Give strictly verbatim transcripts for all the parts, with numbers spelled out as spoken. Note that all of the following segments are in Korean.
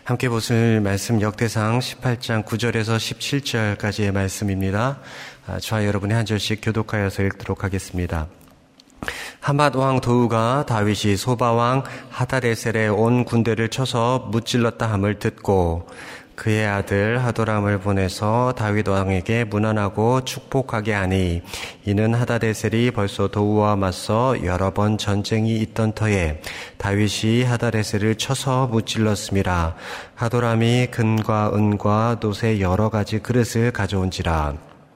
함께 보실 말씀 역대상 십팔 장 구 절에서 십칠 절까지의 말씀입니다. 저와 여러분이 한 절씩 교독하여서 읽도록 하겠습니다. 하맛 왕 도우가 다윗이 소바 왕 하다데셀의 온 군대를 쳐서 무찔렀다 함을 듣고 그의 아들 하도람을 보내서 다윗 왕에게 문안하고 축복하게 하니 이는 하다데셀이 벌써 도우와 맞서 여러 번 전쟁이 있던 터에 다윗이 하다데셀을 쳐서 무찔렀음이라. 하도람이 금과 은과 놋의 여러 가지 그릇을 가져온지라.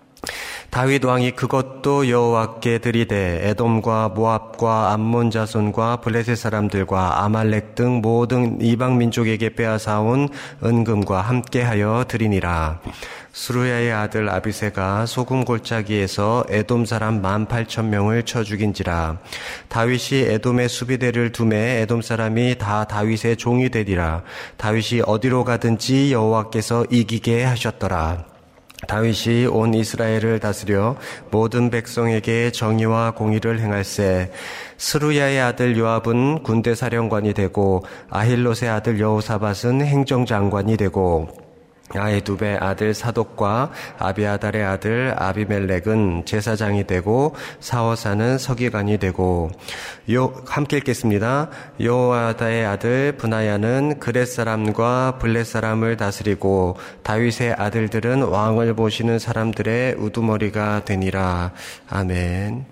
다윗 왕이 그것도 여호와께 드리되 에돔과 모압과 암몬 자손과 블레셋 사람들과 아말렉 등 모든 이방 민족에게 빼앗아온 은금과 함께하여 드리니라. 수루야의 아들 아비새가 소금 골짜기에서 에돔 사람 만 팔천 명을 쳐 죽인지라. 다윗이 에돔의 수비대를 두매 에돔 사람이 다 다윗의 종이 되리라. 다윗이 어디로 가든지 여호와께서 이기게 하셨더라. 다윗이 온 이스라엘을 다스려 모든 백성에게 정의와 공의를 행할세. 스루야의 아들 요압은 군대 사령관이 되고 아힐롯의 아들 여호사밧은 행정장관이 되고 아히두베의 아들 사독과 아비아달의 아들 아비멜렉은 제사장이 되고 사호사는 서기관이 되고 요 함께 읽겠습니다. 요아다의 아들 브나야는 그렛 사람과 블렛 사람을 다스리고 다윗의 아들들은 왕을 보시는 사람들의 우두머리가 되니라. 아멘.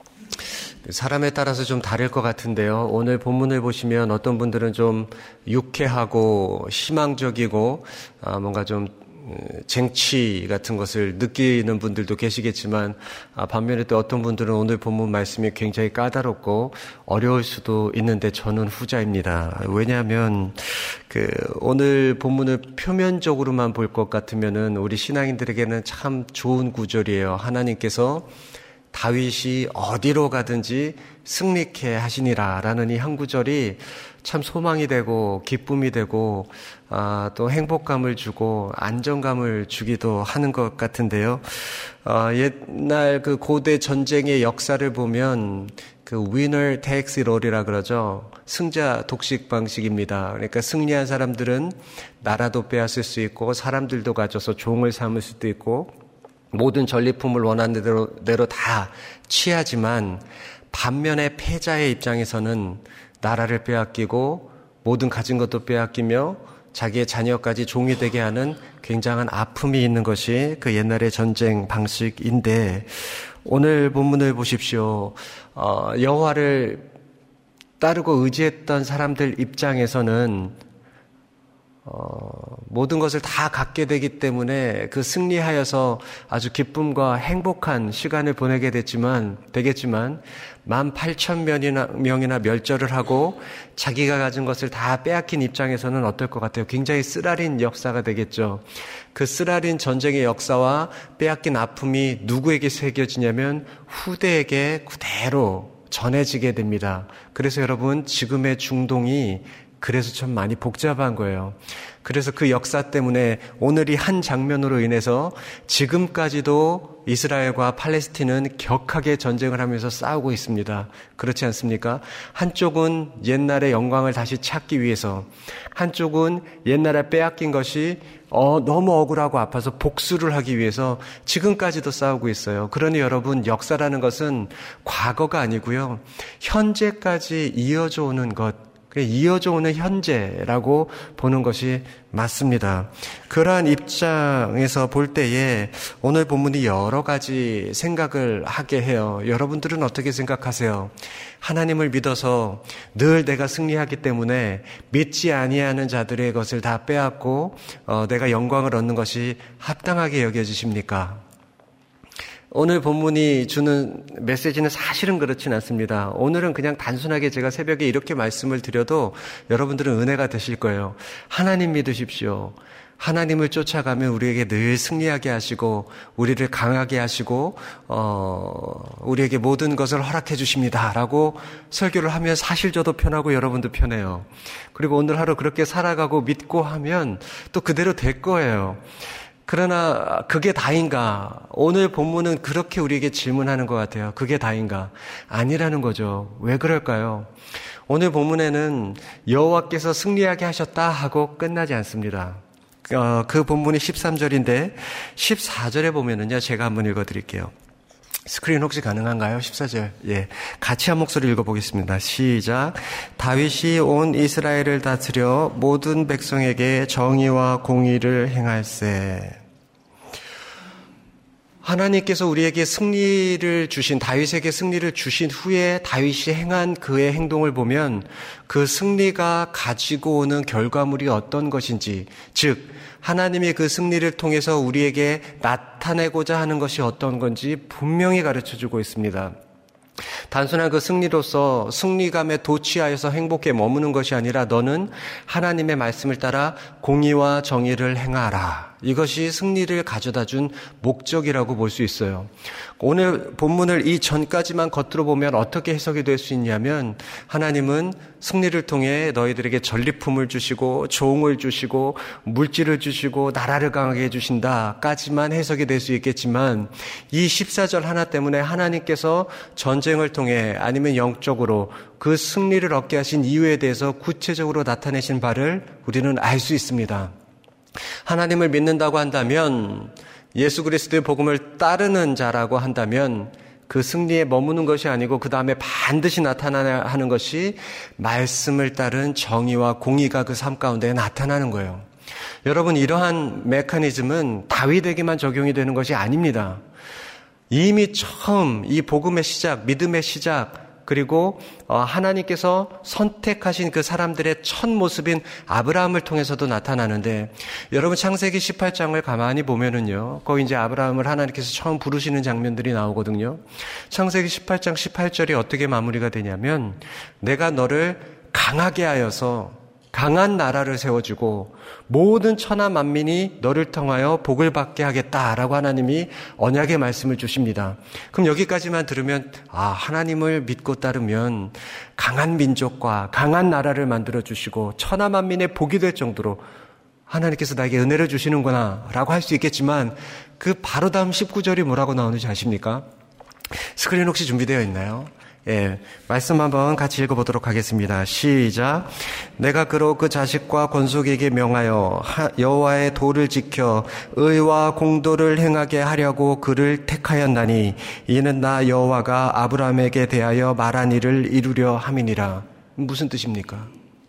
사람에 따라서 좀 다를 것 같은데요. 오늘 본문을 보시면 어떤 분들은 좀 유쾌하고 희망적이고 뭔가 좀 쟁취 같은 것을 느끼는 분들도 계시겠지만 반면에 또 어떤 분들은 오늘 본문 말씀이 굉장히 까다롭고 어려울 수도 있는데 저는 후자입니다. 왜냐하면 그 오늘 본문을 표면적으로만 볼 것 같으면은 우리 신앙인들에게는 참 좋은 구절이에요. 하나님께서 다윗이 어디로 가든지 승리케 하시니라 라는 이 한 구절이 참 소망이 되고 기쁨이 되고 아, 또 행복감을 주고 안정감을 주기도 하는 것 같은데요. 아, 옛날 그 고대 전쟁의 역사를 보면 그 winner takes it all이라 그러죠. 승자 독식 방식입니다. 그러니까 승리한 사람들은 나라도 빼앗을 수 있고 사람들도 가져서 종을 삼을 수도 있고 모든 전리품을 원하는 대로, 대로 다 취하지만 반면에 패자의 입장에서는 나라를 빼앗기고 모든 가진 것도 빼앗기며 자기의 자녀까지 종이 되게 하는 굉장한 아픔이 있는 것이 그 옛날의 전쟁 방식인데 오늘 본문을 보십시오. 어, 여호와를 따르고 의지했던 사람들 입장에서는 어, 모든 것을 다 갖게 되기 때문에 그 승리하여서 아주 기쁨과 행복한 시간을 보내게 됐지만, 되겠지만, 만 팔천 명이나, 명이나 멸절을 하고 자기가 가진 것을 다 빼앗긴 입장에서는 어떨 것 같아요? 굉장히 쓰라린 역사가 되겠죠. 그 쓰라린 전쟁의 역사와 빼앗긴 아픔이 누구에게 새겨지냐면 후대에게 그대로 전해지게 됩니다. 그래서 여러분, 지금의 중동이 그래서 참 많이 복잡한 거예요. 그래서 그 역사 때문에 오늘 이 한 장면으로 인해서 지금까지도 이스라엘과 팔레스틴은 격하게 전쟁을 하면서 싸우고 있습니다. 그렇지 않습니까? 한쪽은 옛날의 영광을 다시 찾기 위해서, 한쪽은 옛날에 빼앗긴 것이 어, 너무 억울하고 아파서 복수를 하기 위해서 지금까지도 싸우고 있어요. 그러니 여러분, 역사라는 것은 과거가 아니고요, 현재까지 이어져 오는 것, 이어져 오는 현재라고 보는 것이 맞습니다. 그러한 입장에서 볼 때에 오늘 본문이 여러 가지 생각을 하게 해요. 여러분들은 어떻게 생각하세요? 하나님을 믿어서 늘 내가 승리하기 때문에 믿지 아니하는 자들의 것을 다 빼앗고 어, 내가 영광을 얻는 것이 합당하게 여겨지십니까? 오늘 본문이 주는 메시지는 사실은 그렇진 않습니다. 오늘은 그냥 단순하게 제가 새벽에 이렇게 말씀을 드려도 여러분들은 은혜가 되실 거예요. 하나님 믿으십시오. 하나님을 쫓아가면 우리에게 늘 승리하게 하시고 우리를 강하게 하시고 어, 우리에게 모든 것을 허락해 주십니다 라고 설교를 하면 사실 저도 편하고 여러분도 편해요. 그리고 오늘 하루 그렇게 살아가고 믿고 하면 또 그대로 될 거예요. 그러나 그게 다인가? 오늘 본문은 그렇게 우리에게 질문하는 것 같아요. 그게 다인가? 아니라는 거죠. 왜 그럴까요? 오늘 본문에는 여호와께서 승리하게 하셨다 하고 끝나지 않습니다. 어, 그 본문이 십삼 절인데 십사 절에 보면은요, 제가 한번 읽어드릴게요. 스크린 혹시 가능한가요? 십사 절. 예. 같이 한 목소리 읽어보겠습니다. 시작. 다윗이 온 이스라엘을 다스려 모든 백성에게 정의와 공의를 행할세. 하나님께서 우리에게 승리를 주신, 다윗에게 승리를 주신 후에 다윗이 행한 그의 행동을 보면 그 승리가 가지고 오는 결과물이 어떤 것인지, 즉 하나님이 그 승리를 통해서 우리에게 나타내고자 하는 것이 어떤 건지 분명히 가르쳐주고 있습니다. 단순한 그 승리로서 승리감에 도취하여서 행복에 머무는 것이 아니라 너는 하나님의 말씀을 따라 공의와 정의를 행하라. 이것이 승리를 가져다 준 목적이라고 볼 수 있어요. 오늘 본문을 이 전까지만 겉으로 보면 어떻게 해석이 될 수 있냐면 하나님은 승리를 통해 너희들에게 전리품을 주시고 종을 주시고 물질을 주시고 나라를 강하게 해주신다까지만 해석이 될 수 있겠지만 이 십사 절 하나 때문에 하나님께서 전쟁을 통해 아니면 영적으로 그 승리를 얻게 하신 이유에 대해서 구체적으로 나타내신 바를 우리는 알 수 있습니다. 하나님을 믿는다고 한다면, 예수 그리스도의 복음을 따르는 자라고 한다면 그 승리에 머무는 것이 아니고 그 다음에 반드시 나타나야 하는 것이 말씀을 따른 정의와 공의가 그 삶 가운데 나타나는 거예요. 여러분, 이러한 메커니즘은 다윗에게만 적용이 되는 것이 아닙니다. 이미 처음 이 복음의 시작, 믿음의 시작, 그리고 하나님께서 선택하신 그 사람들의 첫 모습인 아브라함을 통해서도 나타나는데, 여러분 창세기 십팔 장을 가만히 보면은요, 거기 이제 아브라함을 하나님께서 처음 부르시는 장면들이 나오거든요. 창세기 십팔 장 십팔 절이 어떻게 마무리가 되냐면, 내가 너를 강하게 하여서 강한 나라를 세워주고 모든 천하 만민이 너를 통하여 복을 받게 하겠다라고 하나님이 언약의 말씀을 주십니다. 그럼 여기까지만 들으면, 아, 하나님을 믿고 따르면 강한 민족과 강한 나라를 만들어 주시고 천하 만민의 복이 될 정도로 하나님께서 나에게 은혜를 주시는구나 라고 할 수 있겠지만, 그 바로 다음 십구 절이 뭐라고 나오는지 아십니까? 스크린 혹시 준비되어 있나요? 예, 말씀 한번 같이 읽어보도록 하겠습니다. 시작. 내가 그로 그 자식과 권속에게 명하여 여호와의 도를 지켜 의와 공도를 행하게 하려고 그를 택하였나니 이는 나 여호와가 아브라함에게 대하여 말한 일을 이루려 함이니라. 무슨 뜻입니까?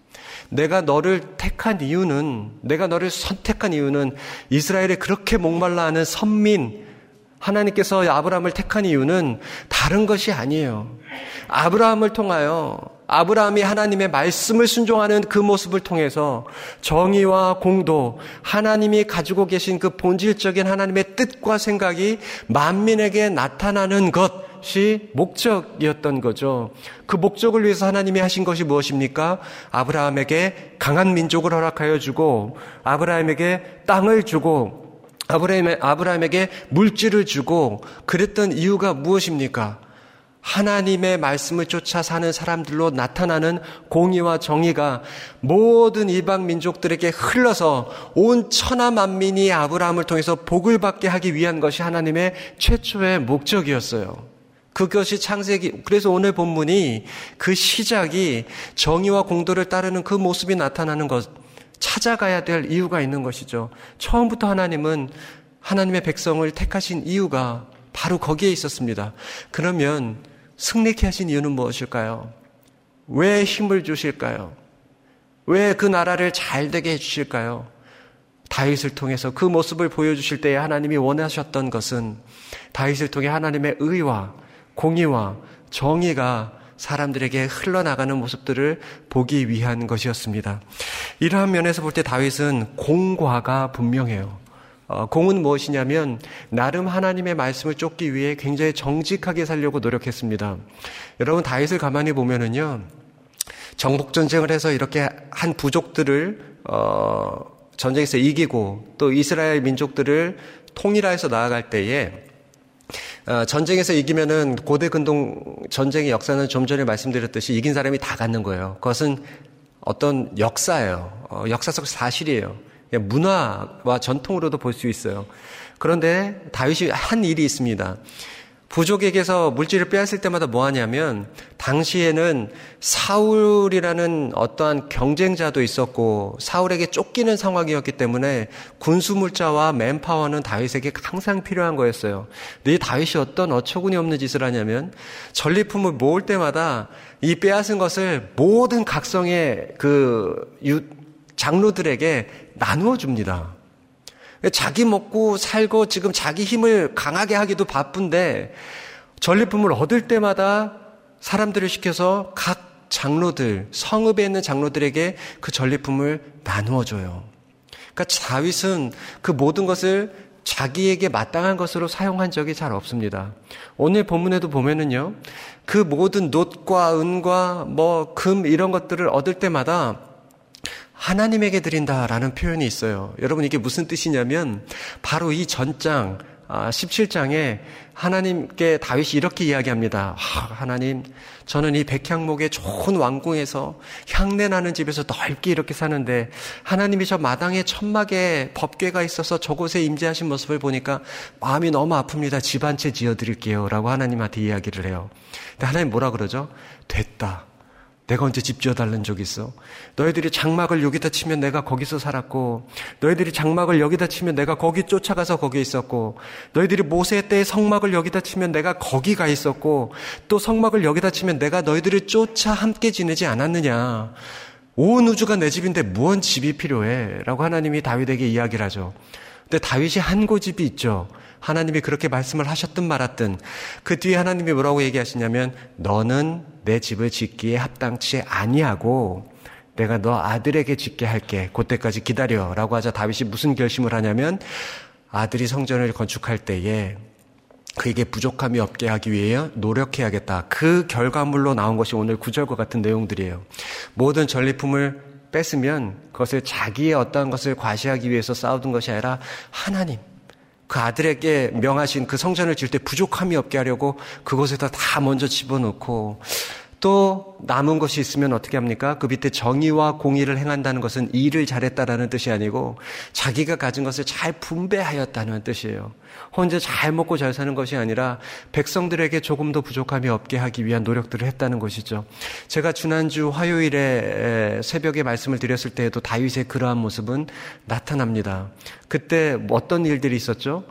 내가 너를 택한 이유는, 내가 너를 선택한 이유는, 이스라엘에 그렇게 목말라 하는 선민, 하나님께서 아브라함을 택한 이유는 다른 것이 아니에요. 아브라함을 통하여, 아브라함이 하나님의 말씀을 순종하는 그 모습을 통해서 정의와 공도, 하나님이 가지고 계신 그 본질적인 하나님의 뜻과 생각이 만민에게 나타나는 것이 목적이었던 거죠. 그 목적을 위해서 하나님이 하신 것이 무엇입니까? 아브라함에게 강한 민족을 허락하여 주고, 아브라함에게 땅을 주고, 아브라함에, 아브라함에게 물질을 주고, 그랬던 이유가 무엇입니까? 하나님의 말씀을 쫓아 사는 사람들로 나타나는 공의와 정의가 모든 이방 민족들에게 흘러서 온 천하 만민이 아브라함을 통해서 복을 받게 하기 위한 것이 하나님의 최초의 목적이었어요. 그것이 창세기, 그래서 오늘 본문이 그 시작이 정의와 공도를 따르는 그 모습이 나타나는 것, 찾아가야 될 이유가 있는 것이죠. 처음부터 하나님은 하나님의 백성을 택하신 이유가 바로 거기에 있었습니다. 그러면 승리케 하신 이유는 무엇일까요? 왜 힘을 주실까요? 왜 그 나라를 잘 되게 해주실까요? 다윗을 통해서 그 모습을 보여주실 때에 하나님이 원하셨던 것은 다윗을 통해 하나님의 의와 공의와 정의가 사람들에게 흘러나가는 모습들을 보기 위한 것이었습니다. 이러한 면에서 볼 때 다윗은 공과가 분명해요. 어, 공은 무엇이냐면 나름 하나님의 말씀을 쫓기 위해 굉장히 정직하게 살려고 노력했습니다. 여러분, 다윗을 가만히 보면은요, 정복전쟁을 해서 이렇게 한 부족들을 어, 전쟁에서 이기고 또 이스라엘 민족들을 통일하여서 나아갈 때에 어, 전쟁에서 이기면은 고대 근동 전쟁의 역사는 좀 전에 말씀드렸듯이 이긴 사람이 다 갖는 거예요. 그것은 어떤 역사예요. 어, 역사적 사실이에요. 문화와 전통으로도 볼 수 있어요. 그런데 다윗이 한 일이 있습니다. 부족에게서 물질을 빼앗을 때마다 뭐 하냐면 당시에는 사울이라는 어떠한 경쟁자도 있었고 사울에게 쫓기는 상황이었기 때문에 군수물자와 맨파워는 다윗에게 항상 필요한 거였어요. 근데 이 다윗이 어떤 어처구니 없는 짓을 하냐면 전리품을 모을 때마다 이 빼앗은 것을 모든 각성의 그 장로들에게 나누어 줍니다. 자기 먹고 살고 지금 자기 힘을 강하게 하기도 바쁜데 전리품을 얻을 때마다 사람들을 시켜서 각 장로들, 성읍에 있는 장로들에게 그 전리품을 나누어 줘요. 그러니까 다윗은 그 모든 것을 자기에게 마땅한 것으로 사용한 적이 잘 없습니다. 오늘 본문에도 보면은요, 그 모든 놋과 은과 뭐 금 이런 것들을 얻을 때마다 하나님에게 드린다라는 표현이 있어요. 여러분 이게 무슨 뜻이냐면 바로 이 전장 십칠 장에 하나님께 다윗이 이렇게 이야기합니다. 하나님, 저는 이 백향목의 좋은 왕궁에서 향내나는 집에서 넓게 이렇게 사는데 하나님이 저 마당에 천막에 법궤가 있어서 저곳에 임재하신 모습을 보니까 마음이 너무 아픕니다. 집 한 채 지어드릴게요 라고 하나님한테 이야기를 해요. 근데 하나님 뭐라 그러죠? 됐다. 내가 언제 집 지어달라는 적이 있어? 너희들이 장막을 여기다 치면 내가 거기서 살았고, 너희들이 장막을 여기다 치면 내가 거기 쫓아가서 거기에 있었고, 너희들이 모세 때의 성막을 여기다 치면 내가 거기 가 있었고, 또 성막을 여기다 치면 내가 너희들을 쫓아 함께 지내지 않았느냐. 온 우주가 내 집인데 무언 집이 필요해? 라고 하나님이 다윗에게 이야기를 하죠. 근데 다윗이 한 고집이 있죠. 하나님이 그렇게 말씀을 하셨든 말았든 그 뒤에 하나님이 뭐라고 얘기하시냐면 너는 내 집을 짓기에 합당치 아니하고 내가 너 아들에게 짓게 할게. 그때까지 기다려 라고 하자 다윗이 무슨 결심을 하냐면 아들이 성전을 건축할 때에 그에게 부족함이 없게 하기 위해 노력해야겠다. 그 결과물로 나온 것이 오늘 구절과 같은 내용들이에요. 모든 전리품을 뺐으면 그것을 자기의 어떠한 것을 과시하기 위해서 쌓아둔 것이 아니라 하나님, 그 아들에게 명하신 그 성전을 지을 때 부족함이 없게 하려고 그곳에다 다 먼저 집어넣고 또 남은 것이 있으면 어떻게 합니까? 그 밑에 정의와 공의를 행한다는 것은 일을 잘했다라는 뜻이 아니고 자기가 가진 것을 잘 분배하였다는 뜻이에요. 혼자 잘 먹고 잘 사는 것이 아니라 백성들에게 조금 더 부족함이 없게 하기 위한 노력들을 했다는 것이죠. 제가 지난주 화요일에 새벽에 말씀을 드렸을 때에도 다윗의 그러한 모습은 나타납니다. 그때 어떤 일들이 있었죠?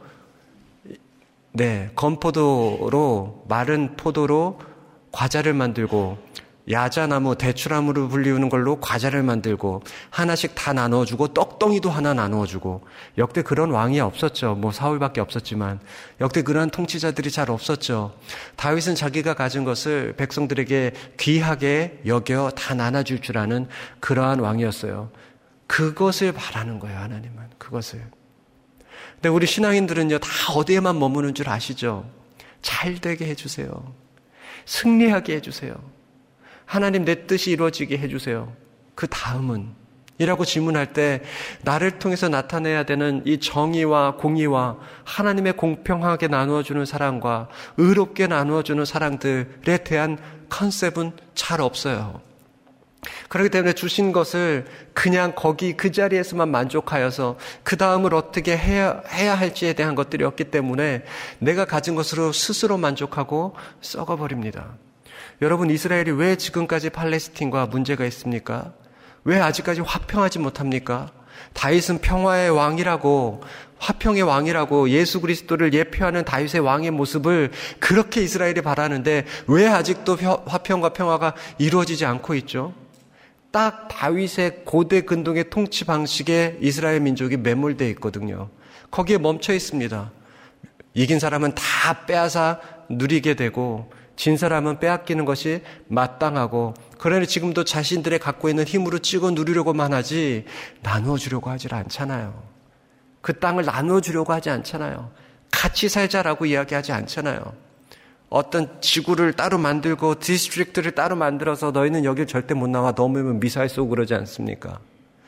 네, 건포도로 마른 포도로 과자를 만들고 야자나무, 대추나무로 불리우는 걸로 과자를 만들고 하나씩 다 나눠주고 떡덩이도 하나 나눠주고 역대 그런 왕이 없었죠. 뭐 사울밖에 없었지만 역대 그런 통치자들이 잘 없었죠. 다윗은 자기가 가진 것을 백성들에게 귀하게 여겨 다 나눠줄 줄 아는 그러한 왕이었어요. 그것을 바라는 거예요. 하나님은 그것을. 근데 우리 신앙인들은요 다 어디에만 머무는 줄 아시죠? 잘 되게 해주세요. 승리하게 해주세요. 하나님 내 뜻이 이루어지게 해주세요. 그 다음은? 이라고 질문할 때 나를 통해서 나타내야 되는 이 정의와 공의와 하나님의 공평하게 나누어주는 사랑과 의롭게 나누어주는 사랑들에 대한 컨셉은 잘 없어요. 그렇기 때문에 주신 것을 그냥 거기 그 자리에서만 만족하여서 그 다음을 어떻게 해야, 해야 할지에 대한 것들이 없기 때문에 내가 가진 것으로 스스로 만족하고 썩어버립니다. 여러분, 이스라엘이 왜 지금까지 팔레스틴과 문제가 있습니까? 왜 아직까지 화평하지 못합니까? 다윗은 평화의 왕이라고, 화평의 왕이라고 예수 그리스도를 예표하는 다윗의 왕의 모습을 그렇게 이스라엘이 바라는데 왜 아직도 화평과 평화가 이루어지지 않고 있죠? 딱 다윗의 고대 근동의 통치 방식에 이스라엘 민족이 매몰되어 있거든요. 거기에 멈춰 있습니다. 이긴 사람은 다 빼앗아 누리게 되고 진 사람은 빼앗기는 것이 마땅하고 그러니 지금도 자신들의 갖고 있는 힘으로 찍어 누리려고만 하지 나누어 주려고 하질 않잖아요. 그 땅을 나누어 주려고 하지 않잖아요. 같이 살자라고 이야기하지 않잖아요. 어떤 지구를 따로 만들고 디스트릭트를 따로 만들어서 너희는 여길 절대 못 나와 넘으면 미사일 쏘고 그러지 않습니까?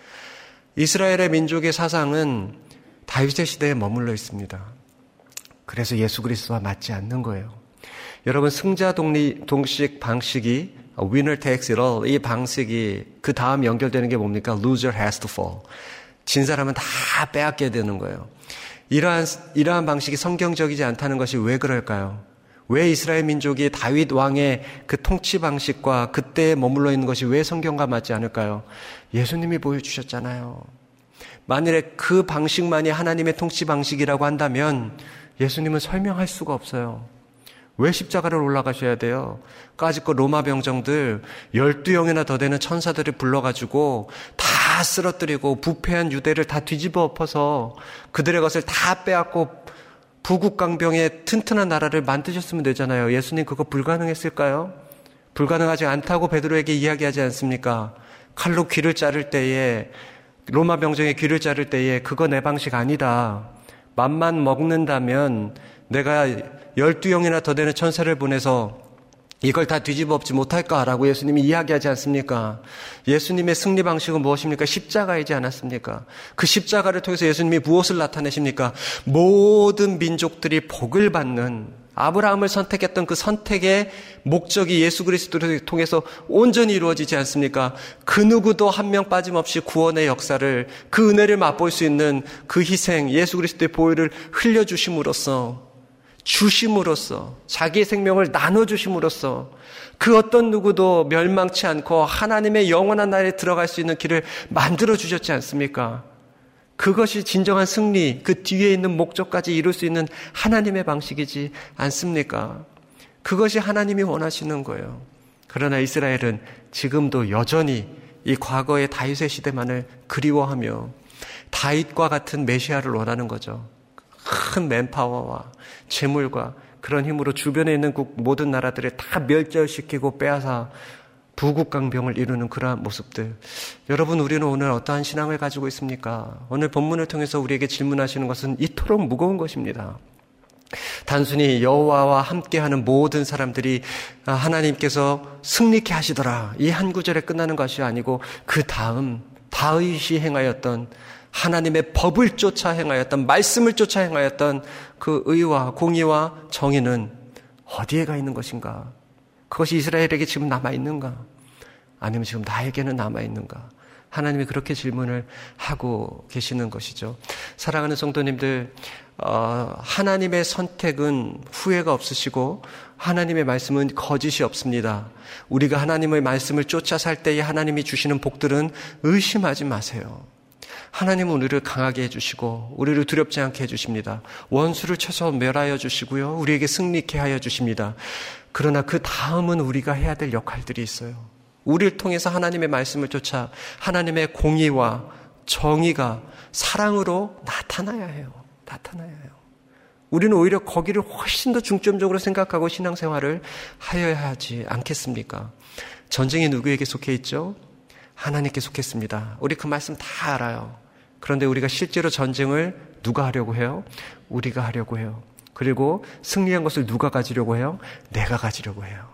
이스라엘의 민족의 사상은 다윗의 시대에 머물러 있습니다. 그래서 예수 그리스도와 맞지 않는 거예요. 여러분 승자 독립, 동식 방식이 winner takes it all 이 방식이 그 다음 연결되는 게 뭡니까? loser has to fall. 진 사람은 다 빼앗게 되는 거예요. 이러한, 이러한 방식이 성경적이지 않다는 것이 왜 그럴까요? 왜 이스라엘 민족이 다윗 왕의 그 통치 방식과 그때에 머물러 있는 것이 왜 성경과 맞지 않을까요? 예수님이 보여주셨잖아요. 만일에 그 방식만이 하나님의 통치 방식이라고 한다면 예수님은 설명할 수가 없어요. 왜 십자가를 올라가셔야 돼요? 까짓거 로마 병정들 열두 영이나 더 되는 천사들을 불러가지고 다 쓰러뜨리고 부패한 유대를 다 뒤집어 엎어서 그들의 것을 다 빼앗고 부국강병의 튼튼한 나라를 만드셨으면 되잖아요. 예수님 그거 불가능했을까요? 불가능하지 않다고 베드로에게 이야기하지 않습니까? 칼로 귀를 자를 때에, 로마 병정의 귀를 자를 때에 그거 내 방식 아니다. 맘만 먹는다면 내가 열두 영이나 더 되는 천사를 보내서 이걸 다 뒤집어 엎지 못할까라고 예수님이 이야기하지 않습니까? 예수님의 승리 방식은 무엇입니까? 십자가이지 않았습니까? 그 십자가를 통해서 예수님이 무엇을 나타내십니까? 모든 민족들이 복을 받는, 아브라함을 선택했던 그 선택의 목적이 예수 그리스도를 통해서 온전히 이루어지지 않습니까? 그 누구도 한 명 빠짐없이 구원의 역사를, 그 은혜를 맛볼 수 있는 그 희생, 예수 그리스도의 보혈을 흘려주심으로써, 주심으로써, 자기의 생명을 나눠주심으로써 그 어떤 누구도 멸망치 않고 하나님의 영원한 나라에 들어갈 수 있는 길을 만들어주셨지 않습니까? 그것이 진정한 승리, 그 뒤에 있는 목적까지 이룰 수 있는 하나님의 방식이지 않습니까? 그것이 하나님이 원하시는 거예요. 그러나 이스라엘은 지금도 여전히 이 과거의 다윗의 시대만을 그리워하며 다윗과 같은 메시아를 원하는 거죠. 큰 맨파워와 재물과 그런 힘으로 주변에 있는 모든 나라들을 다 멸절시키고 빼앗아 부국강병을 이루는 그러한 모습들. 여러분, 우리는 오늘 어떠한 신앙을 가지고 있습니까? 오늘 본문을 통해서 우리에게 질문하시는 것은 이토록 무거운 것입니다. 단순히 여호와와 함께하는 모든 사람들이 하나님께서 승리케 하시더라, 이 한 구절에 끝나는 것이 아니고 그 다음 다윗이 행하였던, 하나님의 법을 쫓아 행하였던, 말씀을 쫓아 행하였던 그 의와 공의와 정의는 어디에 가 있는 것인가? 그것이 이스라엘에게 지금 남아있는가? 아니면 지금 나에게는 남아있는가? 하나님이 그렇게 질문을 하고 계시는 것이죠. 사랑하는 성도님들, 어, 하나님의 선택은 후회가 없으시고 하나님의 말씀은 거짓이 없습니다. 우리가 하나님의 말씀을 쫓아 살 때에 하나님이 주시는 복들은 의심하지 마세요. 하나님은 우리를 강하게 해주시고 우리를 두렵지 않게 해주십니다. 원수를 쳐서 멸하여 주시고요, 우리에게 승리케 하여 주십니다. 그러나 그 다음은 우리가 해야 될 역할들이 있어요. 우리를 통해서 하나님의 말씀을 쫓아 하나님의 공의와 정의가 사랑으로 나타나야 해요. 나타나야 해요. 우리는 오히려 거기를 훨씬 더 중점적으로 생각하고 신앙생활을 하여야 하지 않겠습니까? 전쟁이 누구에게 속해 있죠? 하나님께 속했습니다. 우리 그 말씀 다 알아요. 그런데 우리가 실제로 전쟁을 누가 하려고 해요? 우리가 하려고 해요. 그리고 승리한 것을 누가 가지려고 해요? 내가 가지려고 해요.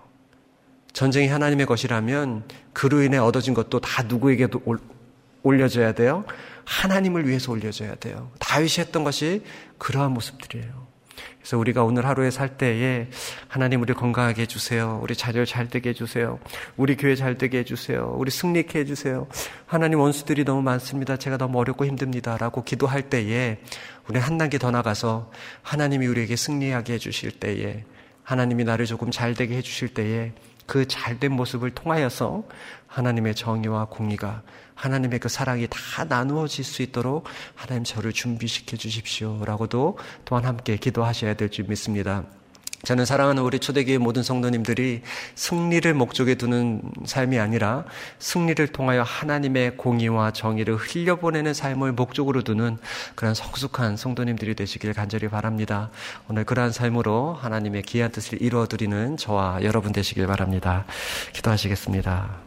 전쟁이 하나님의 것이라면 그로 인해 얻어진 것도 다 누구에게도 올려줘야 돼요? 하나님을 위해서 올려줘야 돼요. 다윗이 했던 것이 그러한 모습들이에요. 그래서 우리가 오늘 하루에 살 때에 하나님 우리 건강하게 해주세요. 우리 자녀 잘 되게 해주세요. 우리 교회 잘 되게 해주세요. 우리 승리케 해주세요. 하나님, 원수들이 너무 많습니다. 제가 너무 어렵고 힘듭니다. 라고 기도할 때에 우리 한 단계 더 나가서 하나님이 우리에게 승리하게 해주실 때에, 하나님이 나를 조금 잘 되게 해주실 때에 그 잘된 모습을 통하여서 하나님의 정의와 공의가, 하나님의 그 사랑이 다 나누어질 수 있도록 하나님 저를 준비시켜 주십시오 라고도 또한 함께 기도하셔야 될 줄 믿습니다. 저는 사랑하는 우리 초대교회 모든 성도님들이 승리를 목적에 두는 삶이 아니라 승리를 통하여 하나님의 공의와 정의를 흘려보내는 삶을 목적으로 두는 그런 성숙한 성도님들이 되시길 간절히 바랍니다. 오늘 그러한 삶으로 하나님의 귀한 뜻을 이루어드리는 저와 여러분 되시길 바랍니다. 기도하시겠습니다.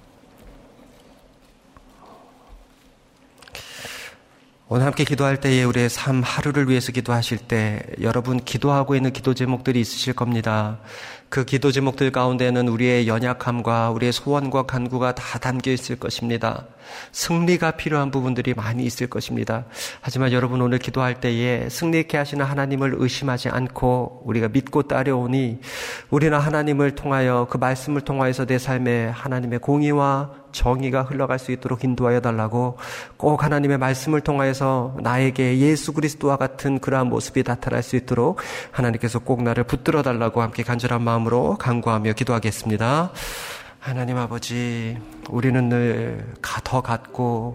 오늘 함께 기도할 때에 우리의 삶 하루를 위해서 기도하실 때 여러분 기도하고 있는 기도 제목들이 있으실 겁니다. 그 기도 제목들 가운데는 우리의 연약함과 우리의 소원과 간구가 다 담겨 있을 것입니다. 승리가 필요한 부분들이 많이 있을 것입니다. 하지만 여러분 오늘 기도할 때에 승리케 하시는 하나님을 의심하지 않고 우리가 믿고 따려오니 우리는 하나님을 통하여 그 말씀을 통하여서 내 삶에 하나님의 공의와 정의가 흘러갈 수 있도록 인도하여 달라고 꼭 하나님의 말씀을 통하여서 나에게 예수 그리스도와 같은 그러한 모습이 나타날 수 있도록 하나님께서 꼭 나를 붙들어 달라고 함께 간절한 마음으로 간구하며 기도하겠습니다. 하나님 아버지, 우리는 늘 더 갖고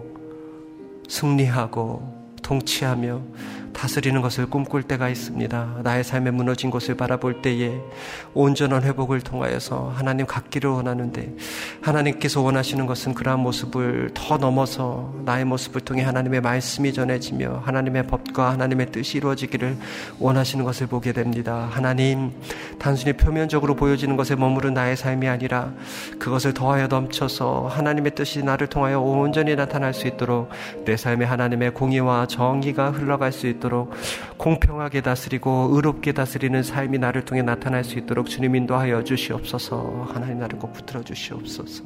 승리하고 통치하며 다스리는 것을 꿈꿀 때가 있습니다. 나의 삶에 무너진 곳을 바라볼 때에 온전한 회복을 통하여서 하나님 갖기를 원하는데, 하나님께서 원하시는 것은 그러한 모습을 더 넘어서 나의 모습을 통해 하나님의 말씀이 전해지며 하나님의 법과 하나님의 뜻이 이루어지기를 원하시는 것을 보게 됩니다. 하나님, 단순히 표면적으로 보여지는 것에 머무른 나의 삶이 아니라 그것을 더하여 넘쳐서 하나님의 뜻이 나를 통하여 온전히 나타날 수 있도록 내 삶에 하나님의 공의와 정의가 흘러갈 수 있도록 공평하게 다스리고 의롭게 다스리는 삶이 나를 통해 나타날 수 있도록 주님 인도하여 주시옵소서. 하나님, 나를 꼭 붙들어 주시옵소서.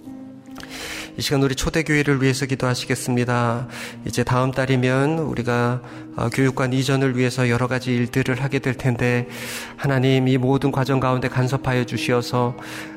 이 시간 우리 초대교회를 위해서 기도하시겠습니다. 이제 다음 달이면 우리가 교육관 이전을 위해서 여러 가지 일들을 하게 될 텐데, 하나님 이 모든 과정 가운데 간섭하여 주시어서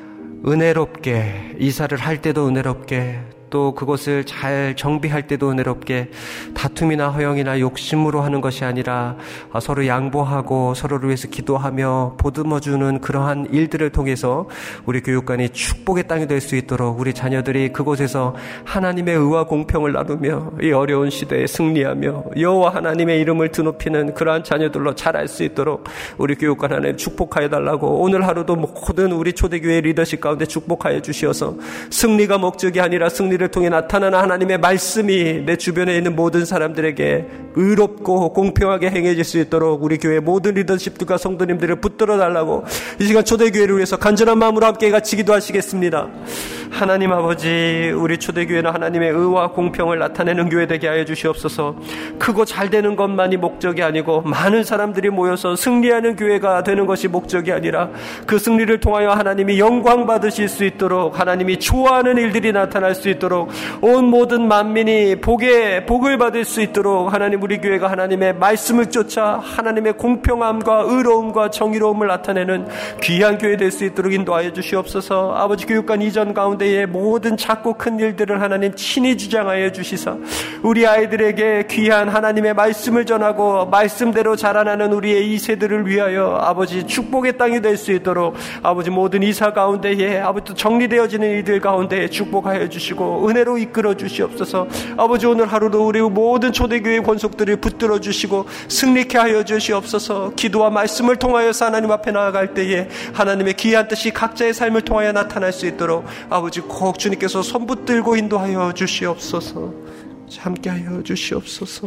은혜롭게, 이사를 할 때도 은혜롭게, 또 그것을 잘 정비할 때도 은혜롭게, 다툼이나 허영이나 욕심으로 하는 것이 아니라 서로 양보하고 서로를 위해서 기도하며 보듬어주는 그러한 일들을 통해서 우리 교육관이 축복의 땅이 될 수 있도록 우리 자녀들이 그곳에서 하나님의 의와 공평을 나누며 이 어려운 시대에 승리하며 여호와 하나님의 이름을 드높이는 그러한 자녀들로 자랄 수 있도록 우리 교육관 하나님 축복하여 달라고, 오늘 하루도 모든 우리 초대교회 리더십 가운데 축복하여 주시어서 승리가 목적이 아니라 승리를 통해 나타나는 하나님의 말씀이 내 주변에 있는 모든 사람들에게 의롭고 공평하게 행해질 수 있도록 우리 교회 모든 리더십들과 성도님들을 붙들어 달라고 이 시간 초대교회를 위해서 간절한 마음으로 함께 같이 기도하시겠습니다. 하나님 아버지, 우리 초대교회는 하나님의 의와 공평을 나타내는 교회 되게 하여 주시옵소서. 크고 잘 되는 것만이 목적이 아니고 많은 사람들이 모여서 승리하는 교회가 되는 것이 목적이 아니라 그 승리를 통하여 하나님이 영광 받으실 수 있도록, 하나님이 좋아하는 일들이 나타날 수 있도록, 온 모든 만민이 복에 복을 받을 수 있도록 하나님, 우리 교회가 하나님의 말씀을 쫓아 하나님의 공평함과 의로움과 정의로움을 나타내는 귀한 교회 될 수 있도록 인도하여 주시옵소서. 아버지, 교육관 이전 가운데의 모든 작고 큰 일들을 하나님 친히 주장하여 주시사 우리 아이들에게 귀한 하나님의 말씀을 전하고 말씀대로 자라나는 우리의 이 세대를 위하여 아버지 축복의 땅이 될 수 있도록 아버지, 모든 이사 가운데에 아버지 정리되어지는 이들 가운데 축복하여 주시고 은혜로 이끌어 주시옵소서. 아버지, 오늘 하루도 우리 모든 초대교회 권속들을 붙들어 주시고 승리케 하여 주시옵소서. 기도와 말씀을 통하여서 하나님 앞에 나아갈 때에 하나님의 귀한 뜻이 각자의 삶을 통하여 나타날 수 있도록 아버지 꼭 주님께서 손 붙들고 인도하여 주시옵소서. 함께하여 주시옵소서.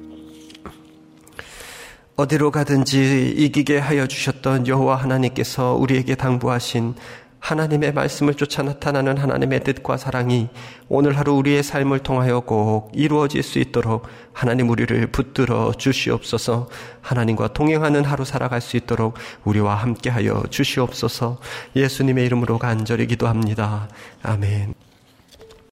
어디로 가든지 이기게 하여 주셨던 여호와 하나님께서 우리에게 당부하신 하나님의 말씀을 쫓아 나타나는 하나님의 뜻과 사랑이 오늘 하루 우리의 삶을 통하여 꼭 이루어질 수 있도록 하나님, 우리를 붙들어 주시옵소서. 하나님과 동행하는 하루 살아갈 수 있도록 우리와 함께하여 주시옵소서. 예수님의 이름으로 간절히 기도합니다. 아멘.